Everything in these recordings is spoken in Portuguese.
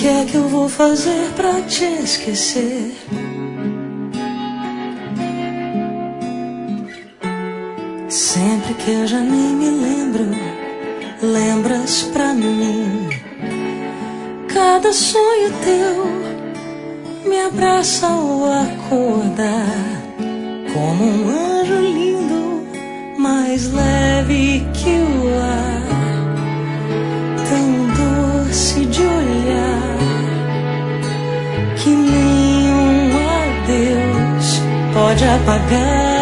que é que eu vou fazer pra te esquecer? Sempre que eu já nem me lembro, lembras pra mim. Cada sonho teu me abraça ao acordar, como um anjo lindo, mais leve que o ar, tão doce de olhar, que nenhum adeus pode apagar.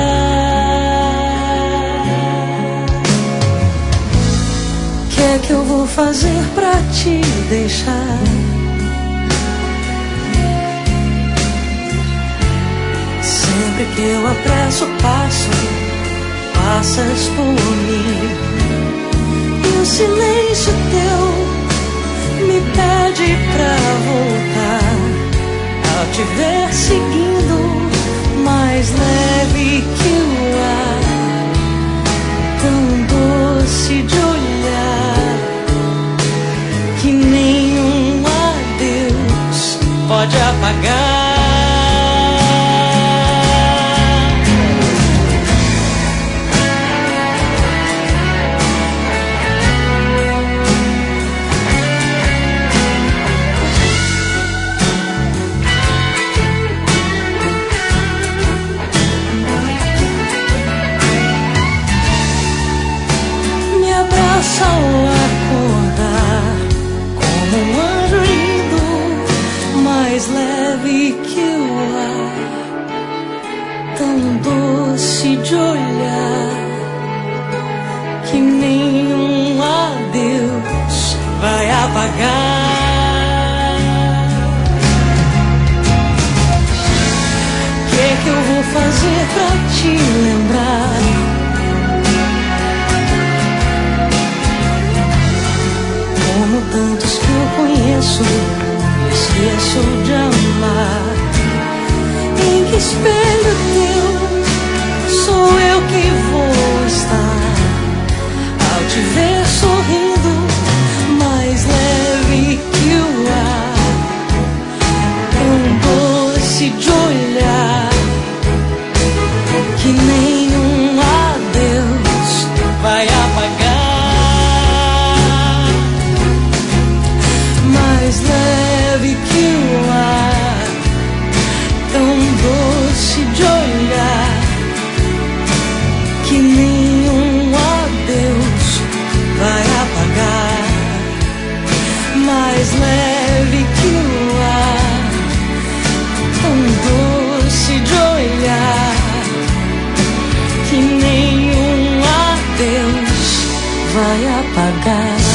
O que é que eu vou fazer pra te deixar? Sempre que eu apresso o passo, passas por mim, e o silêncio teu me pede pra voltar. Ao te ver seguindo, mais leve que o ar, tão doce de olhar, que nenhum adeus pode apagar. Ao acordar, como um anjo lindo, mais leve que o ar, tão doce de olhar, que nenhum adeus vai apagar. O que é que eu vou fazer pra te lembrar? Como tantos que eu conheço, esqueço de amar. Em que espelho teu sou eu que vou estar? Ao te ver sorrindo, mais leve que o ar, tão doce de olhar, que nenhum adeus vai apagar. Mais leve que o ar, tão doce de olhar, que nenhum adeus vai apagar. Mais leve que o ar, tão doce de olhar, que nenhum adeus vai apagar.